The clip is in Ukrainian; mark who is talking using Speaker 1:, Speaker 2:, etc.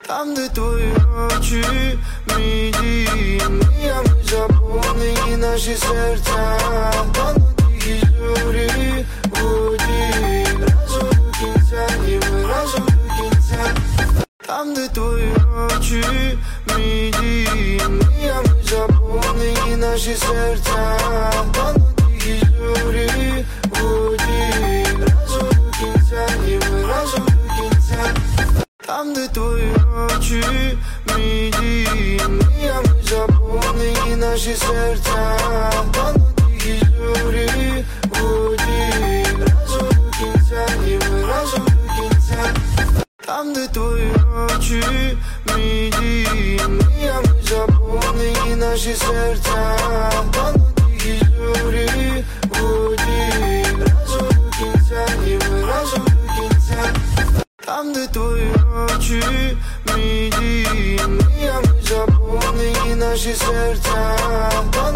Speaker 1: там, де твої очі, мій дім, мріями заповнені наші серця, та на тихій зорі, воді, разом до кінця, і ми разом до кінця. Там, де твої очі, мій дім, мріями заповнені наші серця, та на тихій зорі, воді, разом до кінця, і ми разом до кінця. Там, де твої очі, мій дім, мріями заповнені наші серця, та на тихій зорі, воді, разом до кінця, і ми разом до кінця. Там, де твої очі, мій дім, мріями заповнені наші серця, та на тихій зорі, воді, разом до кінця, і ми разом до кінця. Там, де твої очі, мій дім, мріями заповнені наші серця.